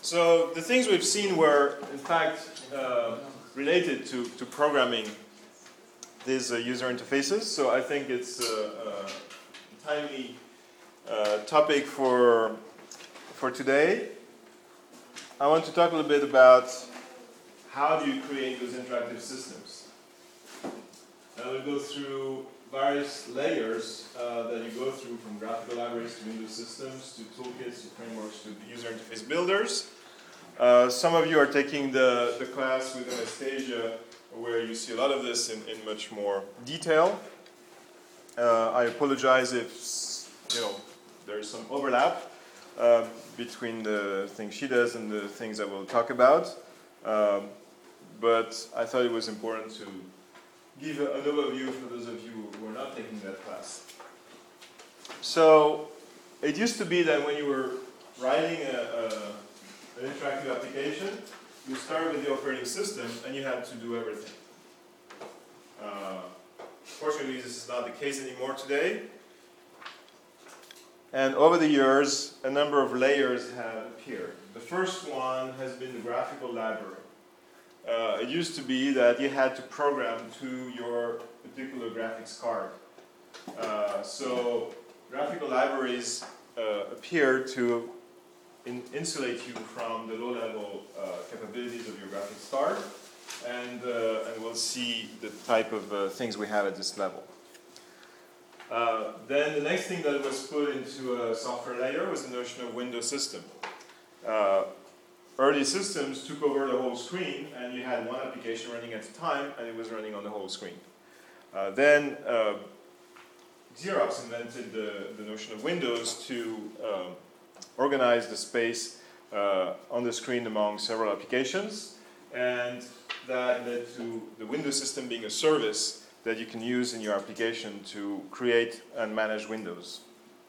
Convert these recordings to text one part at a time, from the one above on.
So the things we've seen were, in fact, related to programming these user interfaces. So I think it's a timely topic for today. I want to talk a little bit about how do you create those interactive systems. I will go through various layers that you go through, from graphical libraries to Windows systems to toolkits to frameworks to user interface builders. Some of you are taking the class with Anastasia, where you see a lot of this in much more detail. I apologize if there's some overlap between the things she does and the things I will talk about. But I thought it was important to give an overview for those of you who are not taking that class. So it used to be that when you were writing an interactive application, you start with the operating system and you had to do everything. Fortunately, this is not the case anymore today. And over the years, a number of layers have appeared. The first one has been the graphical library. It used to be that you had to program to your particular graphics card. So graphical libraries appear to insulate you from the low-level capabilities of your graphics card, and we'll see the type of things we have at this level. Then the next thing that was put into a software layer was the notion of Windows system. Early systems took over the whole screen, and you had one application running at a time, and it was running on the whole screen. Then Xerox invented the notion of Windows to organize the space on the screen among several applications, and that led to the Windows system being a service that you can use in your application to create and manage Windows.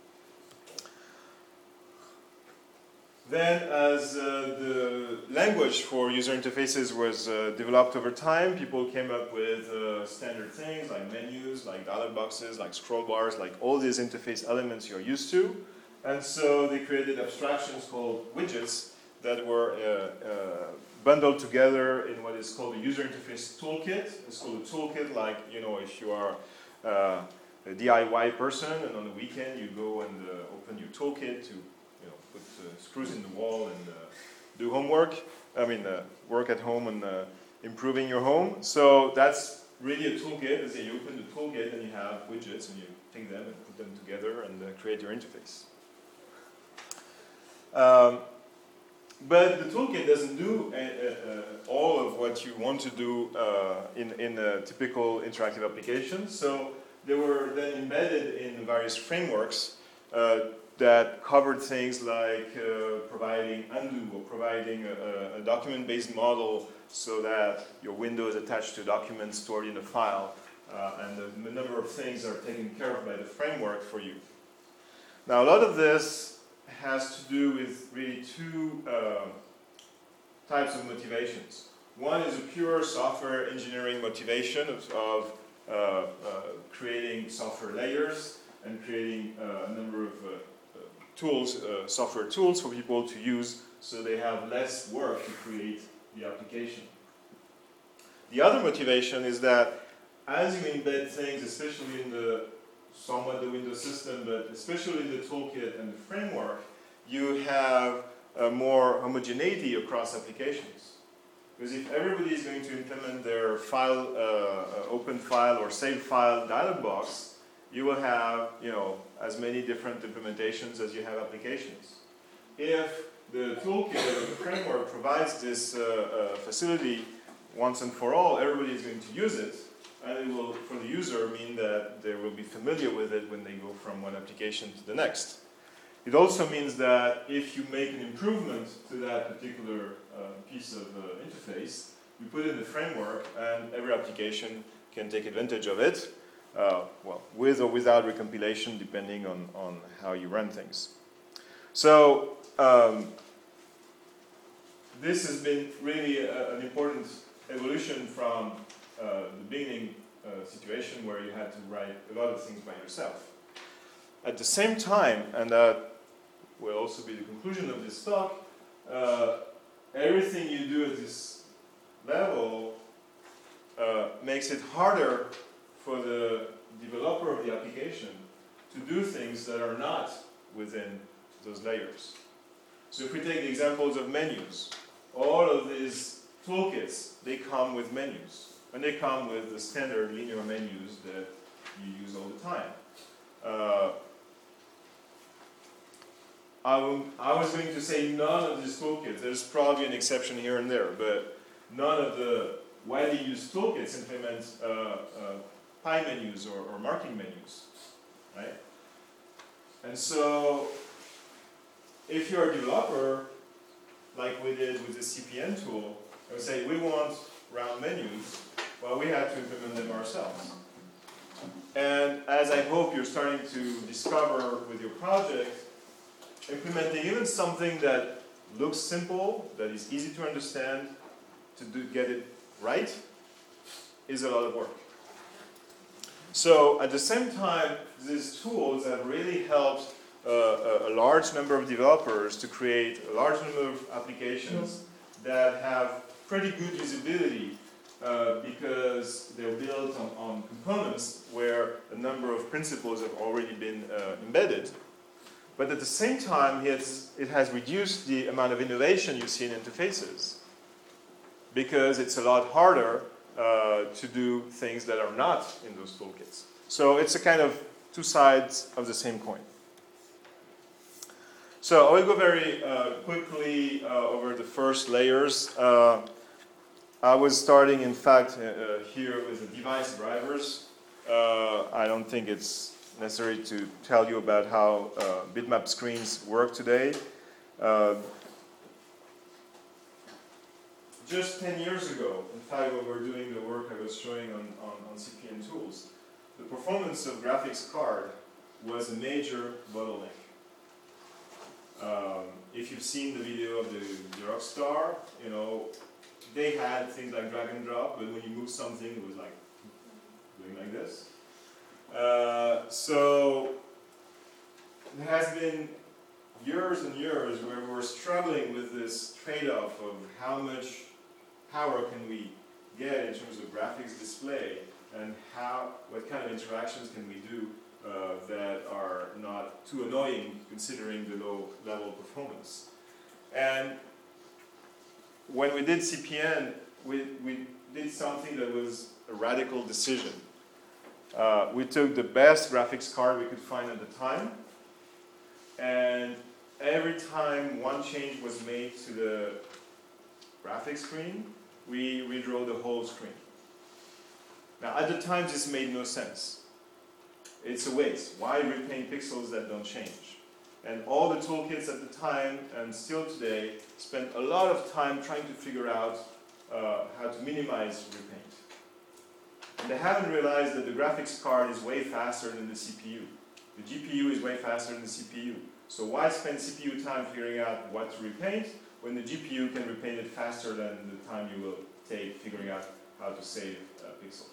Then, as the language for user interfaces was developed over time, people came up with standard things like menus, like dialog boxes, like scroll bars, like all these interface elements you're used to. And so they created abstractions called widgets that were bundled together in what is called a user interface toolkit. It's called a toolkit, like, if you are a DIY person and on the weekend you go and open your toolkit to put screws in the wall and do homework. Work at home and improving your home. So that's really a toolkit. As you open the toolkit and you have widgets and you take them and put them together and create your interface. But the toolkit doesn't do all of what you want to do in a typical interactive application. So they were then embedded in various frameworks that covered things like providing undo or providing a document-based model so that your window is attached to documents stored in a file, and the number of things are taken care of by the framework for you. Now, a lot of this has to do with really two types of motivations. One is a pure software engineering motivation of creating software layers and creating a number of tools, software tools for people to use so they have less work to create the application. The other motivation is that as you embed things, especially in the Windows system, but especially in the toolkit and the framework, you have more homogeneity across applications. Because if everybody is going to implement their file, open file or save file dialog box, you will have as many different implementations as you have applications. If the toolkit or the framework provides this facility once and for all, everybody is going to use it, and it will, for the user, mean that they will be familiar with it when they go from one application to the next. It also means that if you make an improvement to that particular piece of interface, you put it in the framework, and every application can take advantage of it, with or without recompilation, depending on how you run things. So this has been really an important evolution from the beginning situation where you had to write a lot of things by yourself. At the same time, and that will also be the conclusion of this talk, everything you do at this level makes it harder for the developer of the application to do things that are not within those layers. So if we take the examples of menus, all of these toolkits, they come with menus. And they come with the standard linear menus that you use all the time. I was going to say none of these toolkits, there's probably an exception here and there, but none of the widely used toolkits implement pie menus or marking menus, right? And so, if you're a developer, like we did with the CPN tool, I would say we want round menus, well, we had to implement them ourselves. And as I hope you're starting to discover with your project, implementing even something that looks simple, that is easy to understand, get it right, is a lot of work. So at the same time, these tools have really helped a large number of developers to create a large number of applications that have pretty good usability because they're built on components where a number of principles have already been embedded. But at the same time, it has reduced the amount of innovation you see in interfaces because it's a lot harder to do things that are not in those toolkits. So it's a kind of two sides of the same coin. So I will go very quickly over the first layers. I was starting, in fact, here with the device drivers. I don't think it's necessary to tell you about how bitmap screens work today. Just 10 years ago, in fact, when we were doing the work I was showing on CPN tools, the performance of graphics card was a major bottleneck. If you've seen the video of the Rockstar, you know, they had things like drag and drop, but when you move something, it was like doing like this. So there has been years and years where we were struggling with this trade-off of how much power can we get in terms of graphics display and what kind of interactions can we do that are not too annoying considering the low level performance. And when we did CPN, we did something that was a radical decision. We took the best graphics card we could find at the time, and every time one change was made to the graphics screen, we redraw the whole screen. Now, at the time, this made no sense. It's a waste. Why repaint pixels that don't change? And all the toolkits at the time, and still today, spend a lot of time trying to figure out how to minimize repaint. And they haven't realized that the graphics card is way faster than the CPU. The GPU is way faster than the CPU. So why spend CPU time figuring out what to repaint when the GPU can repaint it faster than the time you will take figuring out how to save pixels?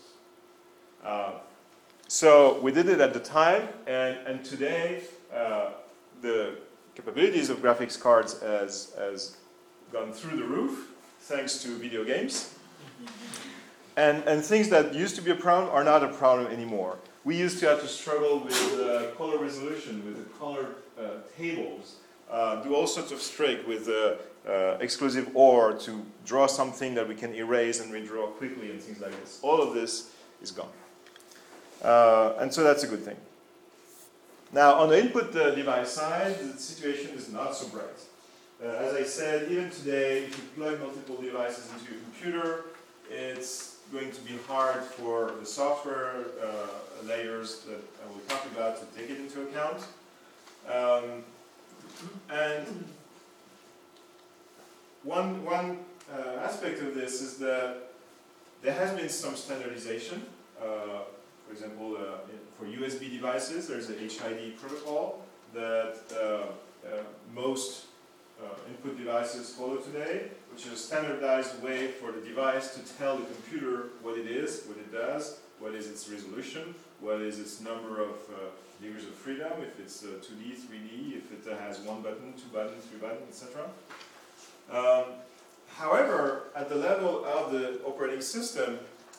So we did it at the time, and today the capabilities of graphics cards has gone through the roof thanks to video games. And things that used to be a problem are not a problem anymore. We used to have to struggle with color resolution, with the color tables, do all sorts of tricks with exclusive OR to draw something that we can erase and redraw quickly and things like this. All of this is gone. And so that's a good thing. Now, on the input device side, the situation is not so bright. As I said, even today, if you plug multiple devices into your computer, it's going to be hard for the software layers that I will talk about to take it into account. And one aspect of this is that there has been some standardization. For example, for USB devices, there's a HID protocol that most input devices follow today, which is a standardized way for the device to tell the computer what it is, what it does, what is its resolution, what is its number of degrees of freedom, if it's 2D, 3D, if it has one button, two buttons, three buttons, etc. However, at the level of the operating system,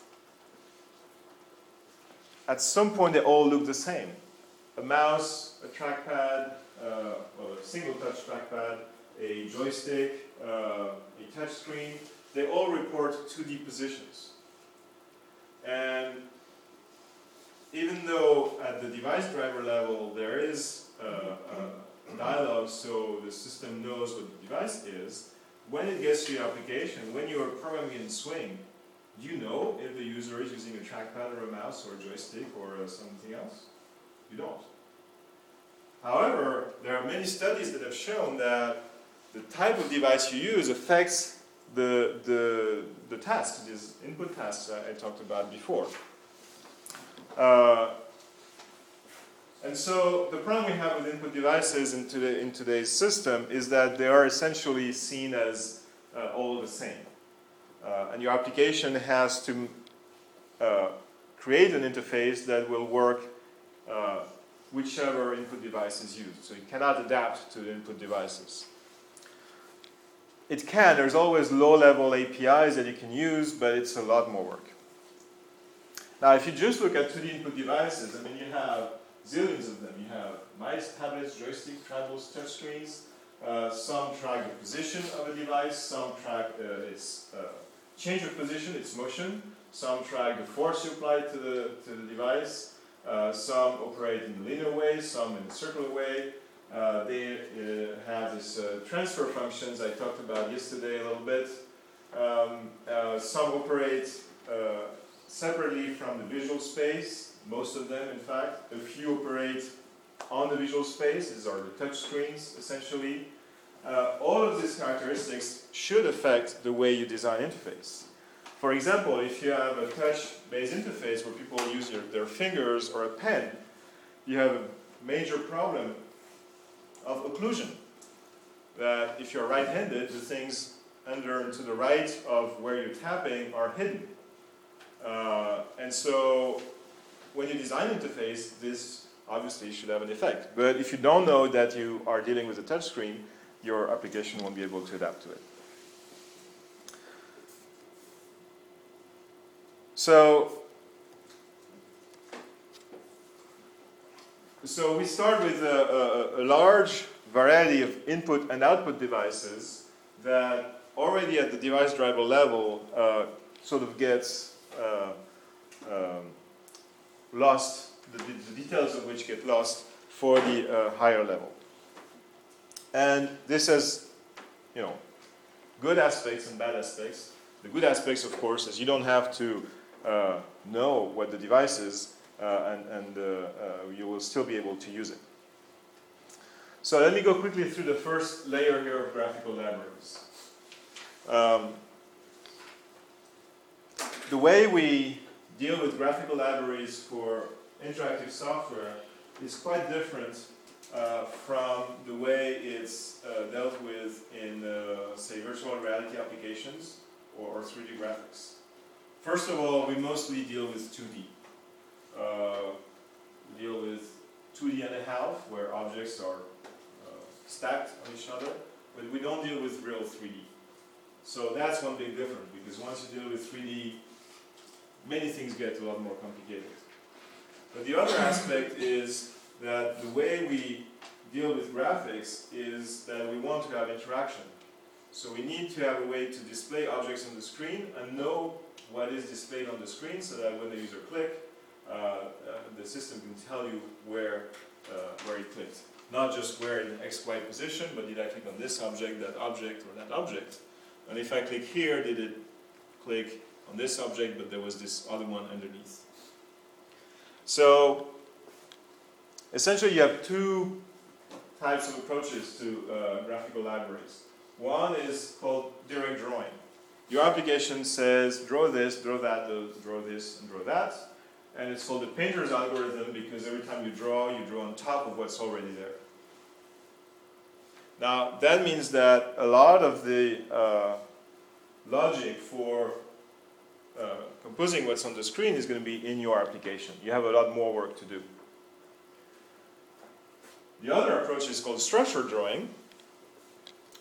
at some point they all look the same. A mouse, a trackpad, well, a single touch trackpad, a joystick, a touch screen, they all report 2D positions. And even though at the device driver level there is a dialogue so the system knows what the device is, when it gets to your application, when you are programming in Swing, do you know if the user is using a trackpad or a mouse or a joystick or something else? You don't. However, there are many studies that have shown that the type of device you use affects the tasks, these input tasks I talked about before. And so the problem we have with input devices in today's system is that they are essentially seen as all the same. And your application has to create an interface that will work whichever input device is used. So you cannot adapt to the input devices. It can. There's always low-level APIs that you can use, but it's a lot more work. Now, if you just look at 2D input devices, I mean, you have zillions of them. You have mice, tablets, joystick, trackballs, touchscreens. Some track the position of a device. Some track its change of position, its motion. Some track the force you apply to the device. Some operate in a linear way, some in a circular way. They have these transfer functions I talked about yesterday a little bit. Some operate separately from the visual space, most of them in fact. A few operate on the visual space, these are the touch screens essentially. All of these characteristics should affect the way you design interface. For example, if you have a touch-based interface where people use their fingers or a pen, you have a major problem of occlusion. That if you're right-handed, the things under and to the right of where you're tapping are hidden. And so when you design interface, this obviously should have an effect. But if you don't know that you are dealing with a touch screen, your application won't be able to adapt to it. So we start with a large variety of input and output devices that already at the device driver level sort of gets lost, the details of which get lost for the higher level. And this has, good aspects and bad aspects. The good aspects, of course, is you don't have to know what the device is, and you will still be able to use it. So let me go quickly through the first layer here of graphical libraries. The way we deal with graphical libraries for interactive software is quite different from the way it's dealt with in, say, virtual reality applications or 3D graphics. First of all, we mostly deal with 2D. We deal with 2D and a half, where objects are stacked on each other, but we don't deal with real 3D. So that's one big difference, because once you deal with 3D, many things get a lot more complicated. But the other aspect is that the way we deal with graphics is that we want to have interaction. So we need to have a way to display objects on the screen and know what is displayed on the screen so that when the user clicks, the system can tell you where he clicked. Not just where in X, Y position, but did I click on this object, that object, or that object? And if I click here, did it click on this object, but there was this other one underneath? So essentially you have two types of approaches to graphical libraries. One is called direct drawing. Your application says, draw this, draw that, draw this, and draw that. And it's called the painter's algorithm because every time you draw on top of what's already there. Now, that means that a lot of the logic for composing what's on the screen is going to be in your application. You have a lot more work to do. The other approach is called structured drawing.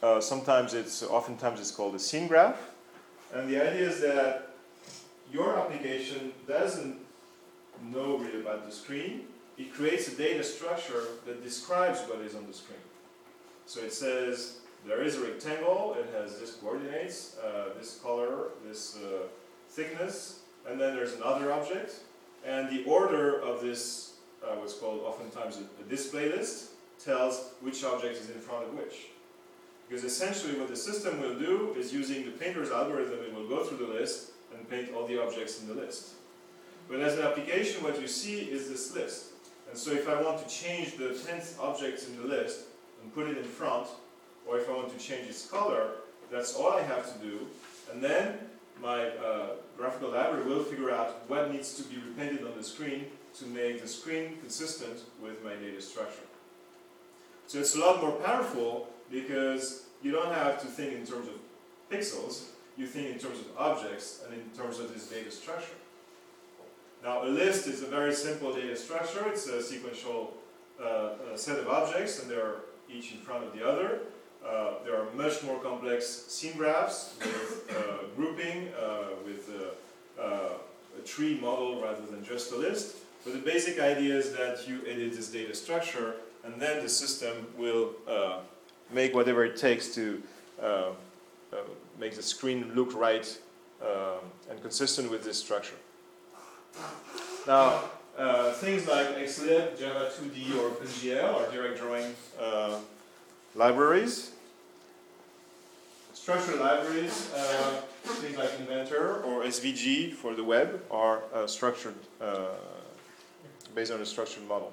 oftentimes it's called a scene graph. And the idea is that your application doesn't know really about the screen. It creates a data structure that describes what is on the screen. So it says there is a rectangle, it has this coordinates, this color, this thickness, and then there's another object. And the order of this, what's called oftentimes a display list, tells which object is in front of which. Because essentially what the system will do is, using the painter's algorithm, it will go through the list and paint all the objects in the list. But as an application, what you see is this list. And so if I want to change the 10th object in the list and put it in front, or if I want to change its color, that's all I have to do. And then my graphical library will figure out what needs to be repainted on the screen to make the screen consistent with my data structure. So it's a lot more powerful because you don't have to think in terms of pixels, you think in terms of objects and in terms of this data structure. Now, a list is a very simple data structure. It's a sequential set of objects, and they're each in front of the other. There are much more complex scene graphs with grouping, with a tree model rather than just a list. But the basic idea is that you edit this data structure, and then the system will make whatever it takes to make the screen look right and consistent with this structure. Now, things like XLib, Java 2D, or OpenGL are direct drawing libraries. Structured libraries, things like Inventor or SVG for the web, are structured, based on a structured model.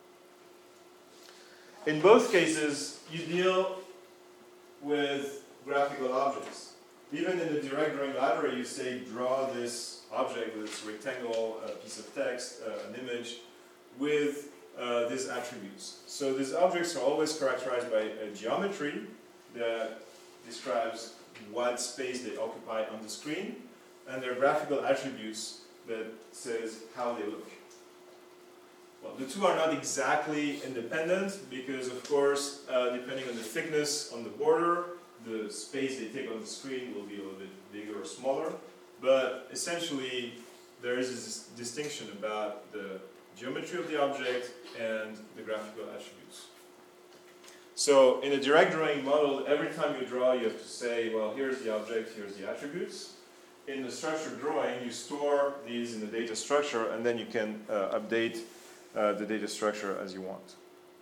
In both cases, you deal with graphical objects. Even in the direct drawing library, you say draw this object with its rectangle, a piece of text, an image, with these attributes. So these objects are always characterized by a geometry that describes what space they occupy on the screen, and their graphical attributes that says how they look. Well, the two are not exactly independent because, of course, depending on the thickness on the border, the space they take on the screen will be a little bit bigger or smaller. But essentially, there is this distinction about the geometry of the object and the graphical attributes. So in a direct drawing model, every time you draw, you have to say, well, here's the object, here's the attributes. In the structured drawing, you store these in the data structure, and then you can update the data structure as you want.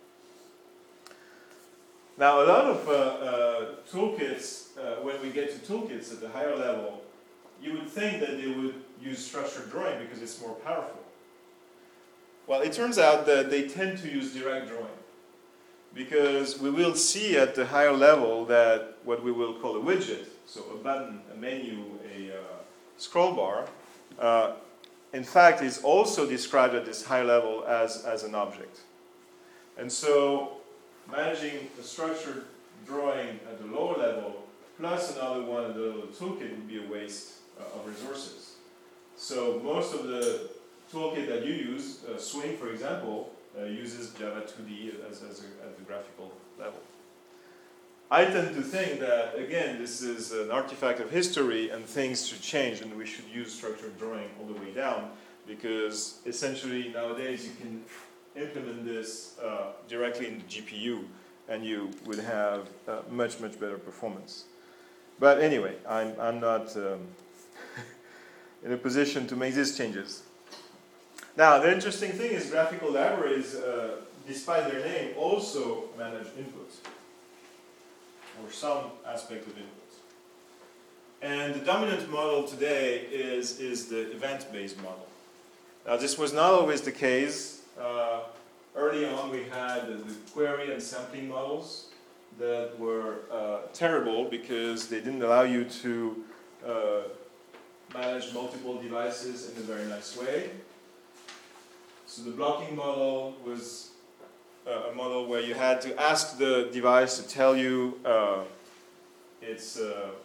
Now, a lot of toolkits, when we get to toolkits at the higher level, you would think that they would use structured drawing because it's more powerful. Well, it turns out that they tend to use direct drawing, because we will see at the higher level that what we will call a widget, so a button, a menu, a scroll bar, in fact is also described at this high level as an object. And so managing a structured drawing at the lower level plus another one at the little toolkit would be a waste of resources. So most of the toolkit that you use, Swing for example, uses Java 2D at the graphical level. I tend to think that, again, this is an artifact of history and things should change, and we should use structured drawing all the way down, because essentially nowadays you can implement this directly in the GPU and you would have much, much better performance. But anyway, I'm not in a position to make these changes. Now, the interesting thing is graphical libraries, despite their name, also manage input, or some aspect of input. And the dominant model today is the event-based model. Now, this was not always the case. Early on, we had the query and sampling models that were terrible because they didn't allow you to manage multiple devices in a very nice way. So the blocking model was a model where you had to ask the device to tell you its,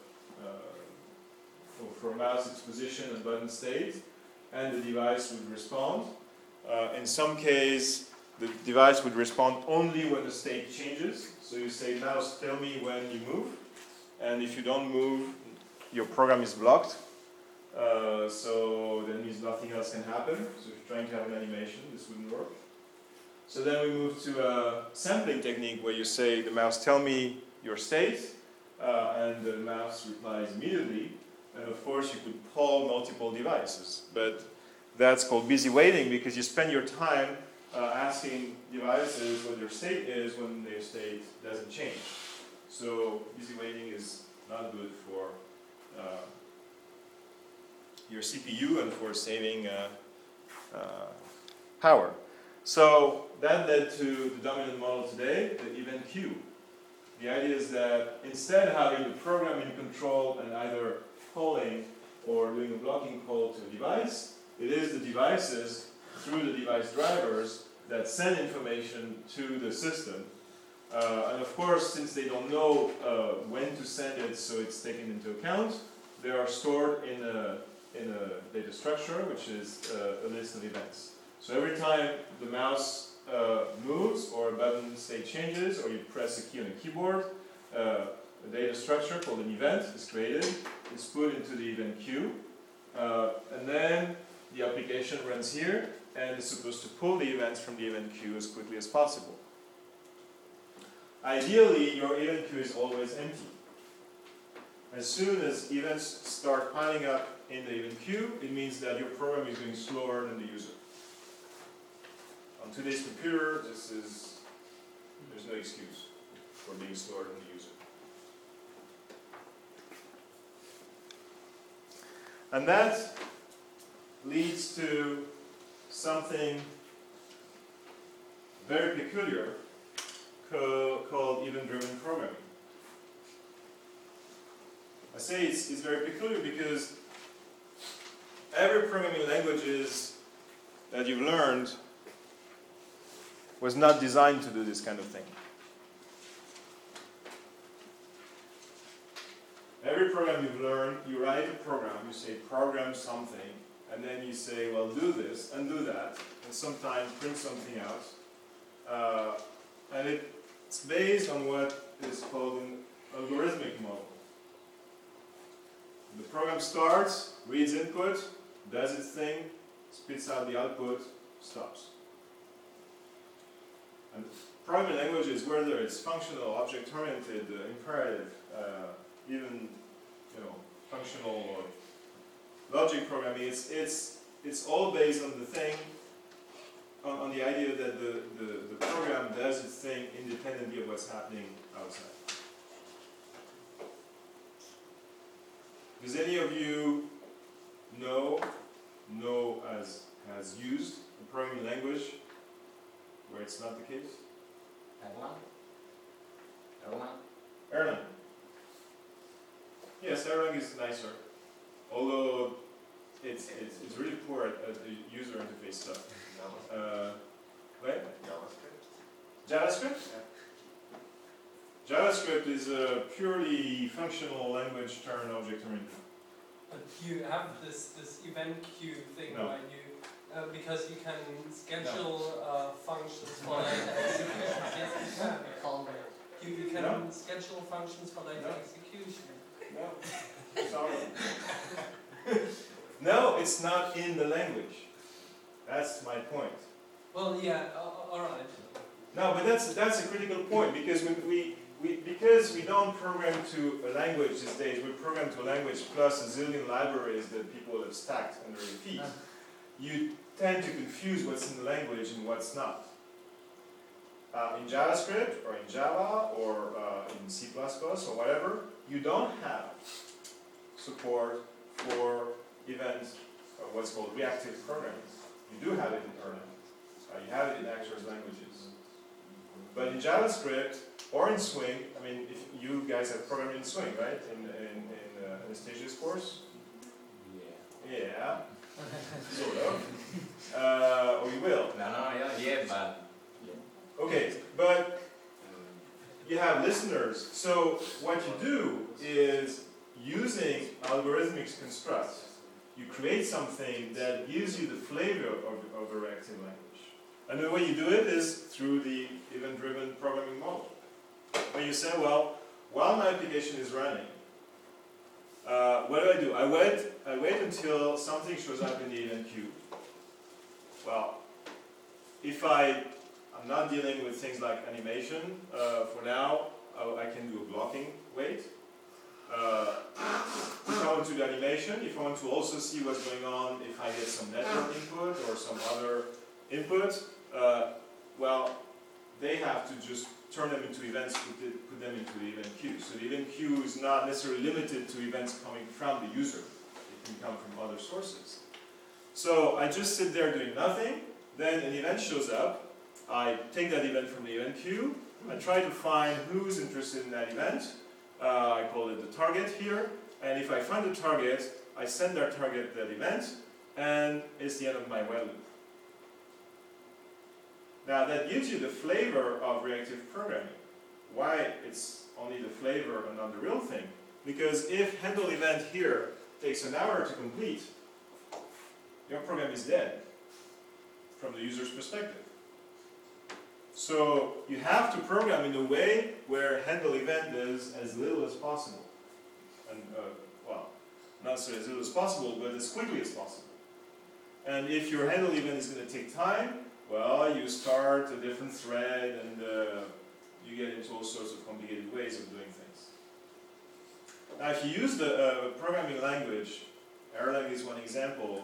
for a mouse, its position and button state, and the device would respond. In some case, the device would respond only when the state changes. So you say, mouse, tell me when you move. And if you don't move, your program is blocked. So that means nothing else can happen. So if you're trying to have an animation, this wouldn't work. So then we move to a sampling technique where you say, the mouse, tell me your state. And the mouse replies immediately. And of course, you could poll multiple devices. But that's called busy waiting because you spend your time asking devices what their state is when their state doesn't change. So busy waiting is not good for your CPU and for saving power. So that led to the dominant model today, the event queue. The idea is that instead of having the program in control and either calling or doing a blocking call to a device, it is the devices through the device drivers that send information to the system. And of course, since they don't know when to send it, so it's taken into account, they are stored in a data structure, which is a list of events. So every time the mouse moves, or a button state changes, or you press a key on a keyboard, a data structure called an event is created. It's put into the event queue, and then the application runs here and is supposed to pull the events from the event queue as quickly as possible. Ideally, your event queue is always empty. As soon as events start piling up in the event queue, it means that your program is going slower than the user. On today's computer, there's no excuse for being slower than the user. And that leads to something very peculiar called event-driven programming. I say it's very peculiar because every programming languages that you've learned was not designed to do this kind of thing. Every program you've learned, you write a program, you say program something, and then you say, well, do this and do that, and sometimes print something out. And it's based on what is called an algorithmic model. The program starts, reads input, does its thing, spits out the output, stops. And programming languages, whether it's functional, object-oriented, imperative, even functional or logic programming, it's all based on the thing, on the idea that the program does its thing independently of what's happening outside. Does any of you know has used a programming language where it's not the case? Erlang. Yes, Erlang is nicer, although it's really poor at the user interface stuff. Right? JavaScript? Yeah. JavaScript is a purely functional language turned object-oriented. But you have this event queue thing where you because you can schedule functions for later executions. Yes, you can. You can schedule functions for later execution. No, sorry. No, it's not in the language. That's my point. Well, yeah, all right. No, but that's a critical point because because we don't program to a language these days, we program to a language plus a zillion libraries that people have stacked under your feet. You tend to confuse what's in the language and what's not. In JavaScript or in Java or in C++ or whatever, you don't have support for events, what's called reactive programming. You do have it in Erlang. You have it in Actors languages. But in JavaScript or in Swing, I mean, if you guys have programmed in Swing, right? In Anastasia's course? Yeah. Sort of. Or you will. Yeah, but... Okay, but you have listeners. So what you do is using algorithmic constructs, you create something that gives you the flavor of a reactive language. And the way you do it is through the event-driven programming model. you say, well, while my application is running, what do? I wait until something shows up in the event queue. Well, if I'm not dealing with things like animation, for now, I can do a blocking wait. If I want to do animation, if I want to also see what's going on, if I get some network input or some other input, well, they have to just turn them into events, put them into the event queue. So the event queue is not necessarily limited to events coming from the user. It can come from other sources. So I just sit there doing nothing, then an event shows up, I take that event from the event queue, I try to find who's interested in that event, I call it the target here, and if I find the target, I send that target that event, and it's the end of my while loop. Now that gives you the flavor of reactive programming. Why it's only the flavor and not the real thing? Because if handle event here takes an hour to complete, your program is dead from the user's perspective. So you have to program in a way where handle event does as little as possible. And well, not so as little as possible, but as quickly as possible. And if your handle event is going to take time, well, you start a different thread and you get into all sorts of complicated ways of doing things. Now, if you use the programming language, Erlang is one example.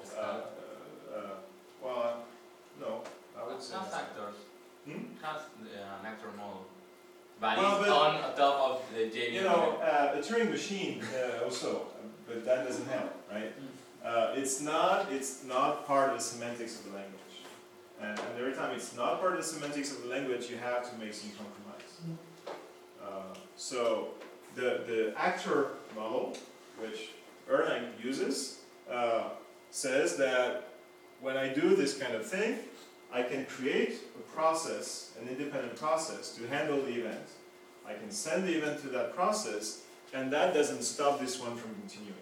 Well, no, I would say. Factors. Cast vector model. Well, But on top of the JVM. You know, a Turing machine also, but that doesn't help, right? It's not part of the semantics of the language. And every time it's not part of the semantics of the language, you have to make some compromise. So the actor model, which Erlang uses, says that when I do this kind of thing, I can create a process, an independent process, to handle the event. I can send the event to that process, and that doesn't stop this one from continuing.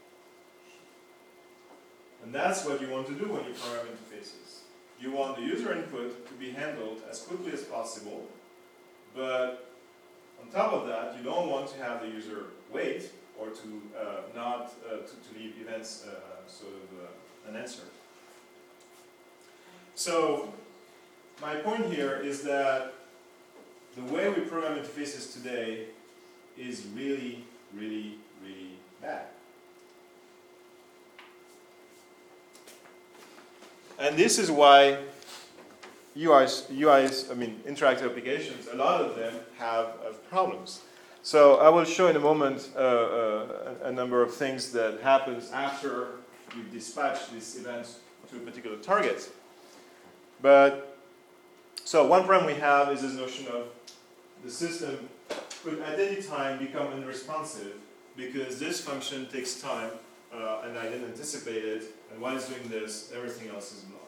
And that's what you want to do when you program interfaces. You want the user input to be handled as quickly as possible, but on top of that, you don't want to have the user wait or to not to leave events sort of unanswered. So my point here is that the way we program interfaces today is really, really, really bad. And this is why UIs, I mean interactive applications, a lot of them have problems. So I will show in a moment a number of things that happens after you dispatch this event to a particular target. But, so one problem we have is this notion of the system could at any time become unresponsive because this function takes time and I didn't anticipate it, and while it's doing this, everything else is blocked.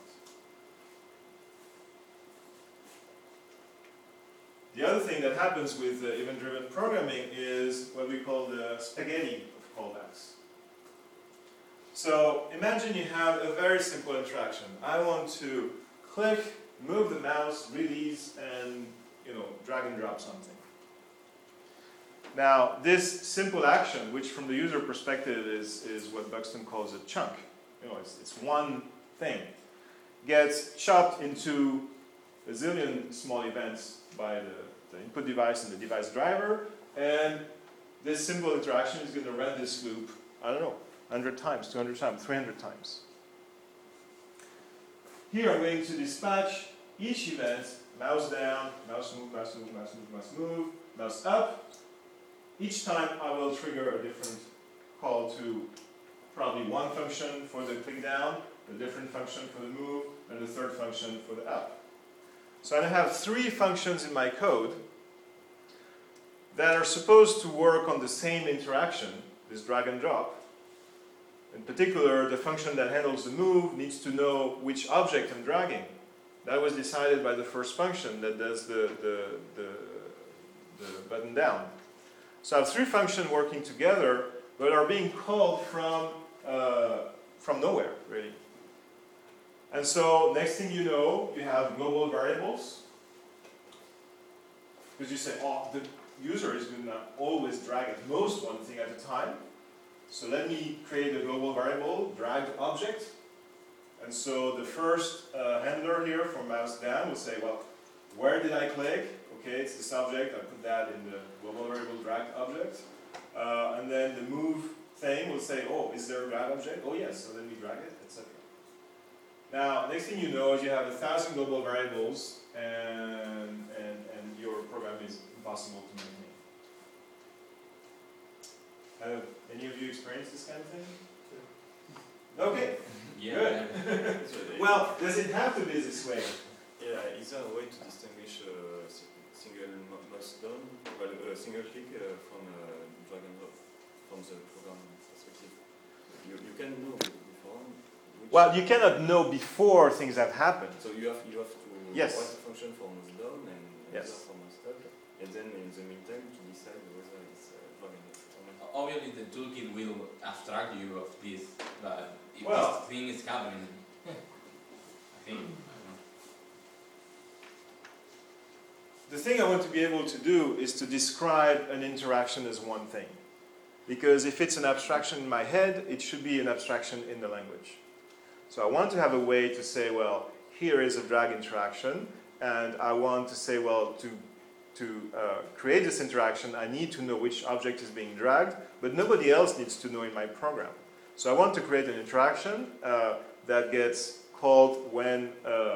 The other thing that happens with event-driven programming is what we call the spaghetti of callbacks. So imagine you have a very simple interaction. I want to click, move the mouse, release, and drag and drop something. Now, this simple action, which from the user perspective is what Buxton calls a chunk, it's one thing, gets chopped into a zillion small events by the input device and the device driver, and this simple interaction is going to run this loop, I don't know, 100 times, 200 times, 300 times. Here I'm going to dispatch each event, mouse down, mouse move, mouse move, mouse move, mouse move, mouse up. Each time I will trigger a different call to probably one function for the click down, a different function for the move, and a third function for the up. So I have 3 functions in my code that are supposed to work on the same interaction, this drag and drop. In particular, the function that handles the move needs to know which object I'm dragging. That was decided by the first function that does the button down. So I have 3 functions working together, but are being called from nowhere, really. And so next thing you know, you have global variables. Because you say, oh, user is going to always drag at most one thing at a time. So let me create a global variable, dragged object. And so the first handler here for mouse down will say, well, where did I click? Okay, it's the subject. I put that in the global variable dragged object. And then the move thing will say, oh, is there a drag object? Oh yes, so let me drag it, etc. Now, next thing you know is you have 1,000 global variables and your program is impossible to maintain. Have any of you experienced this kind of thing? Okay, Yeah. good. Well, does it have to be this way? Yeah, is there a way to distinguish single mouse down, well, single click from drag and drop from the program perspective? You can know before. Well, you cannot know before things have happened. So you have to Yes. write a function for mouse down and Yes. another for mouse up, and then in the meantime to decide whether it's drag and drop or not. Obviously, the toolkit will abstract you of this, but if Well- this thing is happening, I think. The thing I want to be able to do is to describe an interaction as one thing. Because if it's an abstraction in my head, it should be an abstraction in the language. So I want to have a way to say, well, here is a drag interaction, and I want to say, well, to create this interaction, I need to know which object is being dragged, but nobody else needs to know in my program. So I want to create an interaction that gets called when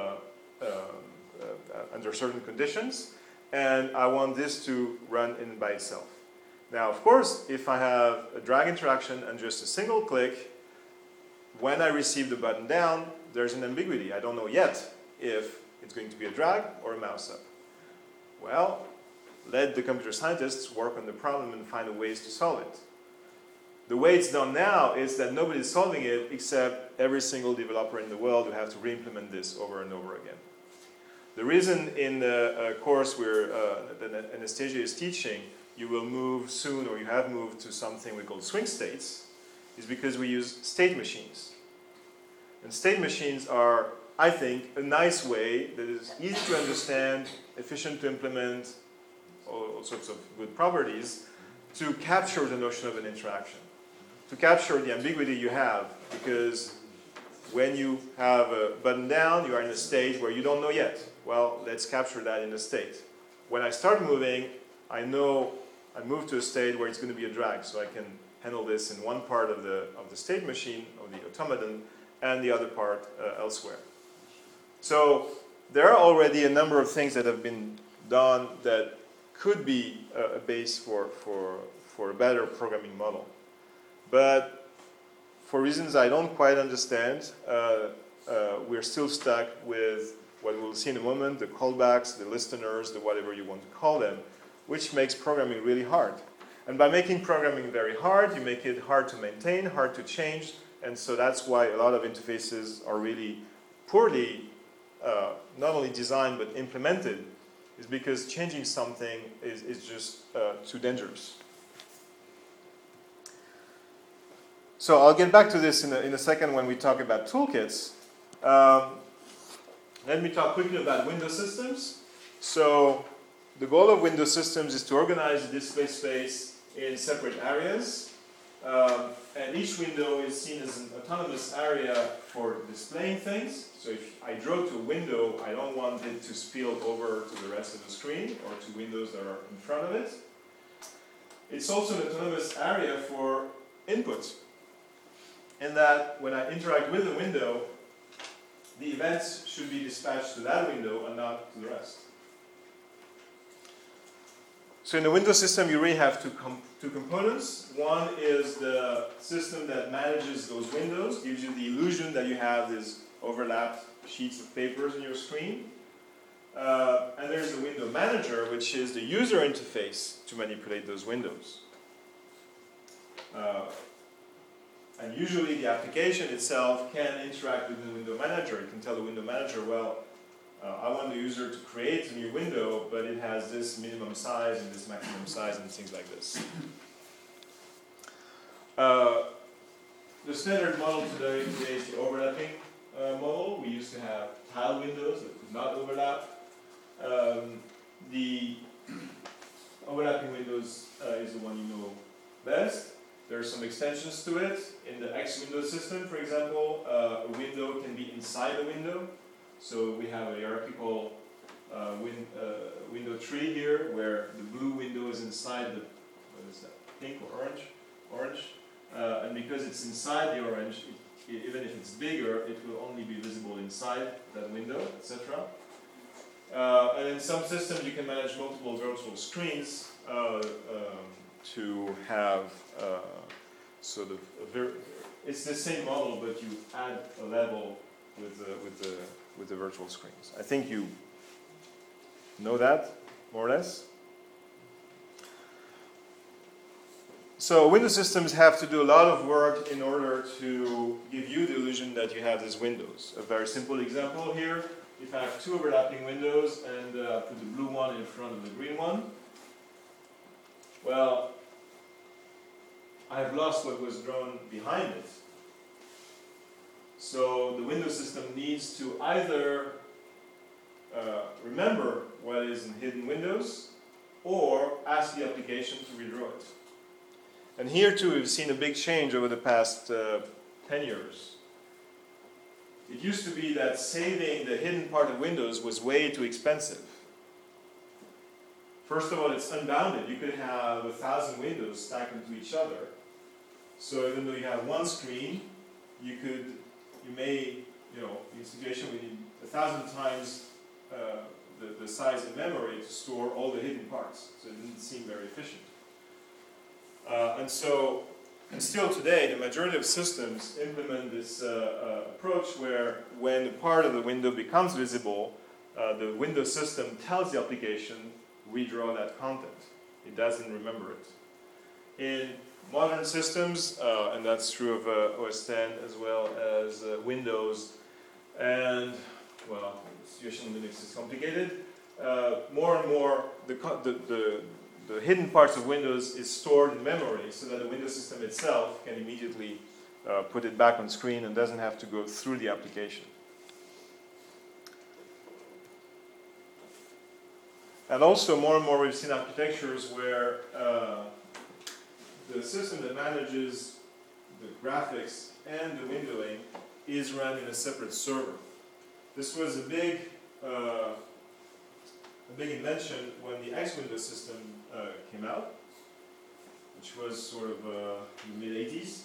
under certain conditions, and I want this to run in by itself. Now, of course, if I have a drag interaction and just a single click, when I receive the button down, there's an ambiguity. I don't know yet if it's going to be a drag or a mouse up. Well, let the computer scientists work on the problem and find ways to solve it. The way it's done now is that nobody's solving it except every single developer in the world who have to re-implement this over and over again. The reason in the course that Anastasia is teaching, you will move soon, or you have moved to something we call swing states, is because we use state machines. And state machines are, I think, a nice way that is easy to understand, efficient to implement, all sorts of good properties, to capture the notion of an interaction, to capture the ambiguity you have, because when you have a button down, you are in a state where you don't know yet. Well, let's capture that in a state. When I start moving, I know I move to a state where it's going to be a drag, so I can handle this in one part of the state machine, of the automaton, and the other part elsewhere. So there are already a number of things that have been done that could be a base for a better programming model. But for reasons I don't quite understand, we're still stuck with what we'll see in a moment, the callbacks, the listeners, the whatever you want to call them, which makes programming really hard. And by making programming very hard, you make it hard to maintain, hard to change, and so that's why a lot of interfaces are really poorly not only designed but implemented, is because changing something is just too dangerous. So I'll get back to this in a second when we talk about toolkits. Let me talk quickly about Windows systems. So the goal of Windows systems is to organize the display space in separate areas. And each window is seen as an autonomous area for displaying things. So if I draw to a window, I don't want it to spill over to the rest of the screen or to windows that are in front of it. It's also an autonomous area for input, in that when I interact with the window, the events should be dispatched to that window and not to the rest. So in the Windows system, you really have two components. One is the system that manages those windows, gives you the illusion that you have these overlapped sheets of papers on your screen. And there's the window manager, which is the user interface to manipulate those windows. And usually the application itself can interact with the window manager. It can tell the window manager, well, I want the user to create a new window, but it has this minimum size and this maximum size and things like this. The standard model today is the overlapping model. We used to have tile windows that could not overlap. The overlapping windows is the one you know best. There are some extensions to it. In the X window system, for example, a window can be inside a window. So we have a hierarchical window tree here, where the blue window is inside the, what is that, pink or orange? Orange. And because it's inside the orange, even if it's bigger, it will only be visible inside that window, etc. And in some systems, you can manage multiple virtual screens to have sort of it's the same model, but you add a level with the virtual screens. I think you know that more or less. So Windows systems have to do a lot of work in order to give you the illusion that you have these windows. A very simple example here. If I have two overlapping windows and put the blue one in front of the green one, well, I have lost what was drawn behind it. So the Windows system needs to either remember what is in hidden windows or ask the application to redraw it. And here too we've seen a big change over the past 10 years. It used to be that saving the hidden part of Windows was way too expensive. First of all, it's unbounded. You could have 1,000 windows stacked into each other. So even though you have one screen, you may, in a situation where you need 1,000 times the size of memory to store all the hidden parts. So it didn't seem very efficient. And still today, the majority of systems implement this approach where when a part of the window becomes visible, the Windows system tells the application, redraw that content. It doesn't remember it. In modern systems, and that's true of OS X as well as Windows, and, well, the situation in Linux is complicated, more and more the hidden parts of Windows is stored in memory so that the Windows system itself can immediately put it back on screen and doesn't have to go through the application. And also more and more we've seen architectures where the system that manages the graphics and the windowing is run in a separate server. This was a big invention when the X Windows system came out, which was sort of in the mid-80s.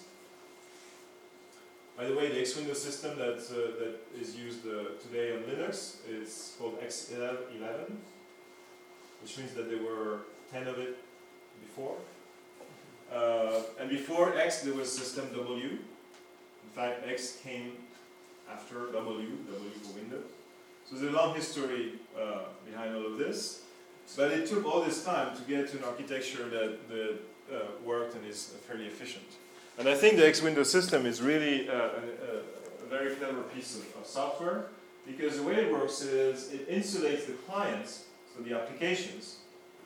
By the way, the X Windows system that is used today on Linux is called X11, which means that there were 10 of it before. And before X, there was system W. In fact, X came after W for Windows. So there's a long history behind all of this. But it took all this time to get to an architecture that worked and is fairly efficient. And I think the X Windows system is really a very clever piece of software, because the way it works is it insulates the clients, so the applications,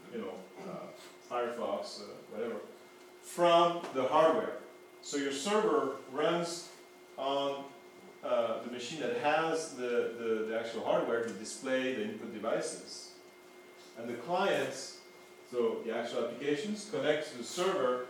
Firefox, whatever, from the hardware. So your server runs on the machine that has the actual hardware to display the input devices. And the clients, so the actual applications, connect to the server.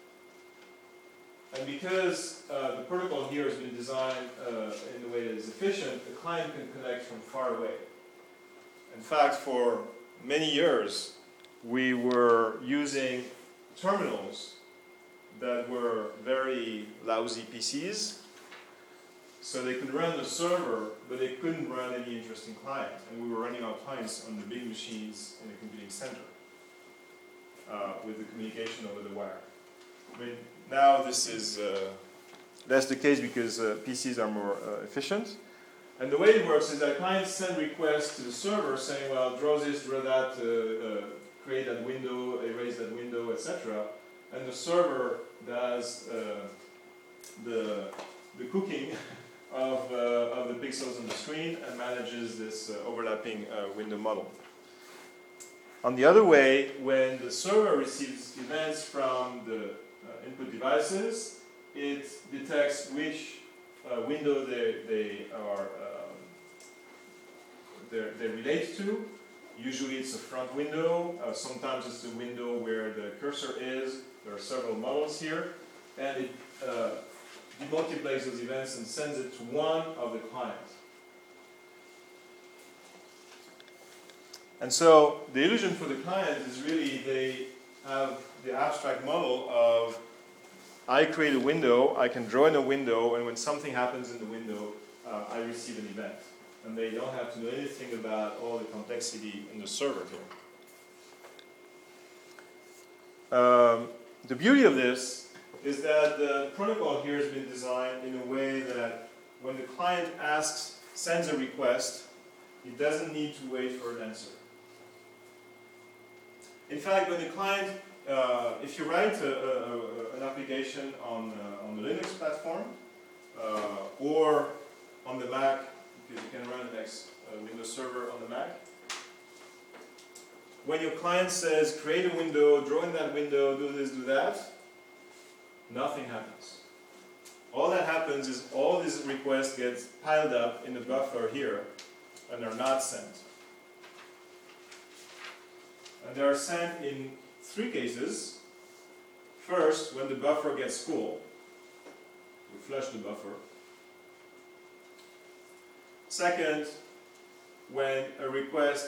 And because the protocol here has been designed in a way that is efficient, the client can connect from far away. In fact, for many years, we were using terminals that were very lousy PCs. So they could run the server, but they couldn't run any interesting client. And we were running our clients on the big machines in the computing center with the communication over the wire. I mean, now this is less the case because PCs are more efficient. And the way it works is that clients send requests to the server saying, well, draw this, draw that, create that window, erase that window, etc. And the server does the cooking of the pixels on the screen and manages this overlapping window model. On the other way, when the server receives events from the input devices, it detects which window they relate to, Usually it's a front window, sometimes it's the window where the cursor is. There are several models here, and it demultiplies those events and sends it to one of the clients. And so the illusion for the client is really they have the abstract model of I create a window, I can draw in a window, and when something happens in the window, I receive an event. And they don't have to know anything about all the complexity in the server here. The beauty of this is that the protocol here has been designed in a way that when the client sends a request, it doesn't need to wait for an answer. In fact, when the client, if you write an application on the Linux platform or on the Mac, because you can run an Windows server on the Mac, when your client says create a window, draw in that window, do this, do that, nothing happens. All that happens is all these requests get piled up in the buffer here and are not sent. And they are sent in 3 cases. First, when the buffer gets full, we flush the buffer. Second, when a request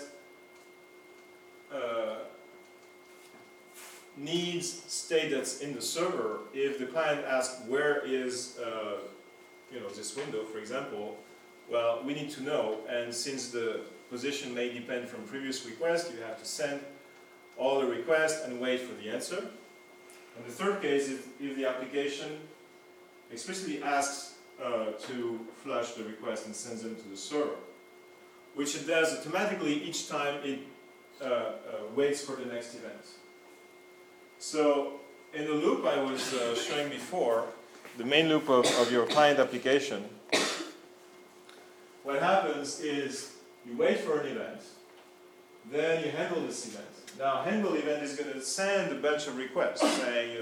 needs state that's in the server, if the client asks where is this window, for example, well, we need to know, and since the position may depend from previous requests, you have to send all the requests and wait for the answer. And the third case is if the application explicitly asks to flush the request and sends them to the server, which it does automatically each time it waits for the next event. So in the loop I was showing before, the main loop of your client application, what happens is you wait for an event, then you handle this event. Now, handle event is going to send a bunch of requests saying,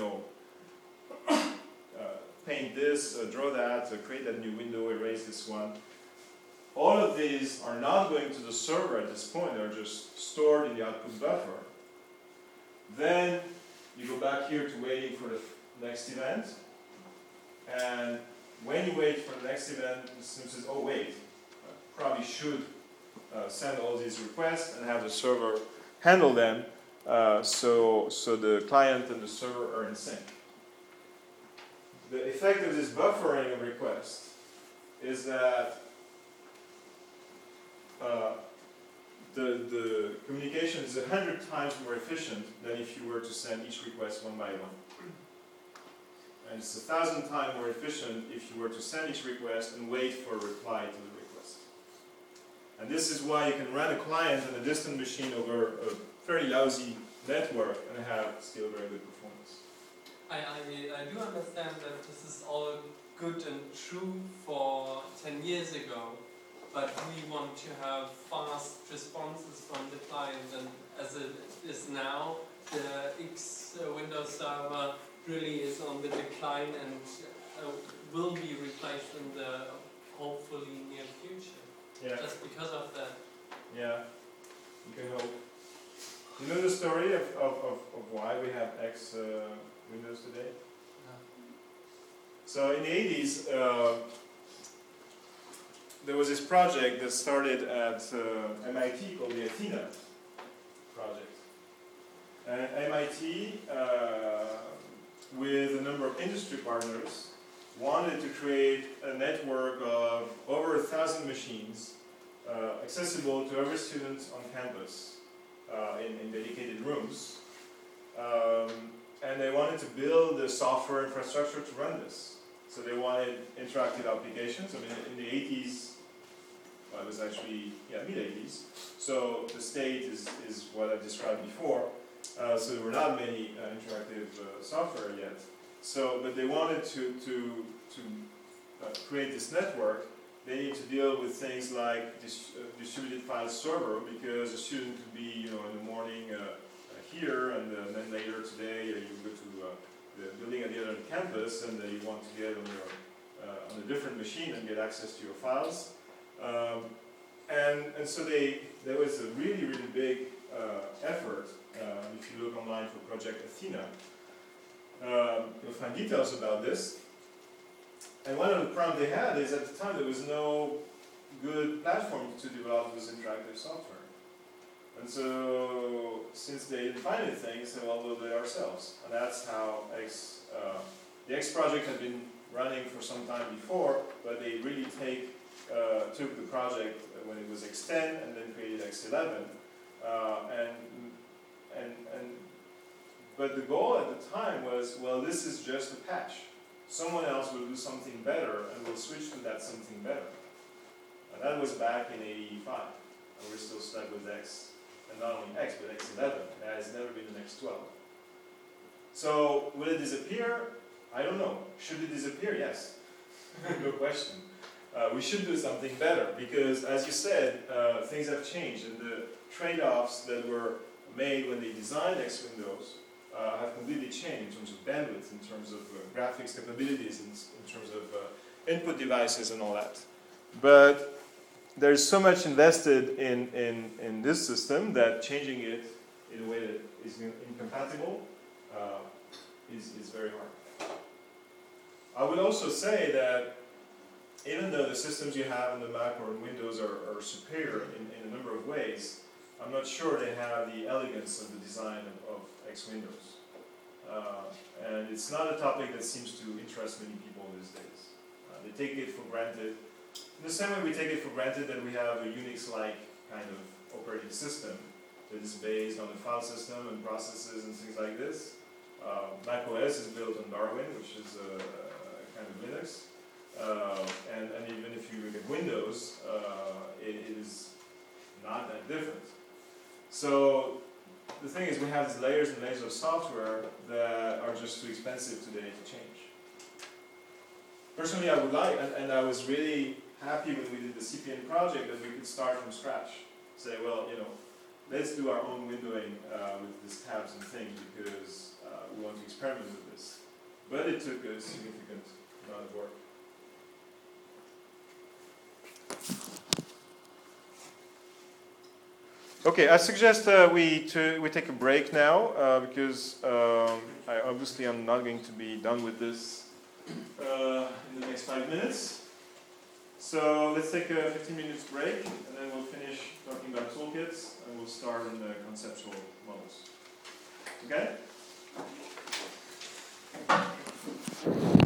paint this, draw that, create that new window, erase this one. All of these are not going to the server at this point, they're just stored in the output buffer. Then you go back here to waiting for the next event, and when you wait for the next event, the system says, oh wait, I probably should send all these requests and have the server handle them, so the client and the server are in sync. The effect of this buffering of requests is that the communication is 100 times more efficient than if you were to send each request one by one. And it's 1,000 times more efficient if you were to send each request and wait for a reply to the request. And this is why you can run a client on a distant machine over a very lousy network and have still very good performance. I do understand that this is all good and true for 10 years ago, but we want to have fast responses from the client, and as it is now, the X Windows server really is on the decline and will be replaced in the hopefully near future. Yeah. Just because of that. Yeah, you can hope. You know the story of why we have X Windows today? No. So in the 80s, there was this project that started at MIT called the Athena project. And MIT, with a number of industry partners, wanted to create a network of over 1,000 machines accessible to every student on campus in dedicated rooms. And they wanted to build the software infrastructure to run this. So they wanted interactive applications. I mean, in the 80s, well, it was actually, mid-80s. So the state is what I described before. So there were not many interactive software yet. So, but they wanted to create this network. They need to deal with things like distributed file server, because a student could be, in the morning here, and then later today you go to the building at the other campus, and you want to get on a different machine and get access to your files. And so there was a really, really big effort. If you look online for Project Athena, you'll find details about this. And one of the problems they had is at the time there was no good platform to develop this interactive software. And so, since they didn't find anything, they said, well, we'll do it ourselves. And that's how the X project had been running for some time before, but they really took the project when it was X10 and then created X11. But the goal at the time was, well, this is just a patch. Someone else will do something better and we'll switch to that something better. And that was back in '85. And we're still stuck with X. And not only X, but X11. It has never been an X12. So, will it disappear? I don't know. Should it disappear? Yes. No question. We should do something better because, as you said, things have changed. And the trade-offs that were made when they designed X Windows have completely changed in terms of bandwidth, in terms of graphics capabilities, in terms of input devices and all that. But there's so much invested in this system that changing it in a way that is incompatible is very hard. I would also say that even though the systems you have in the Mac or in Windows are superior in a number of ways, I'm not sure they have the elegance of the design of X Windows. And it's not a topic that seems to interest many people these days. They take it for granted. In the same way we take it for granted that we have a Unix-like kind of operating system that is based on a file system and processes and things like this. Mac OS is built on Darwin, which is a kind of Linux. And even if you look at Windows, it is not that different. So the thing is, we have these layers and layers of software that are just too expensive today to change. Personally, I would like, and I was really happy when we did the CPN project that we could start from scratch. Say, well, let's do our own windowing with these tabs and things because we want to experiment with this. But it took a significant amount of work. Okay, I suggest we take a break now because I obviously am not going to be done with this in the next 5 minutes. So let's take a 15 minutes break and then we'll finish talking about toolkits and we'll start in the conceptual models. Okay?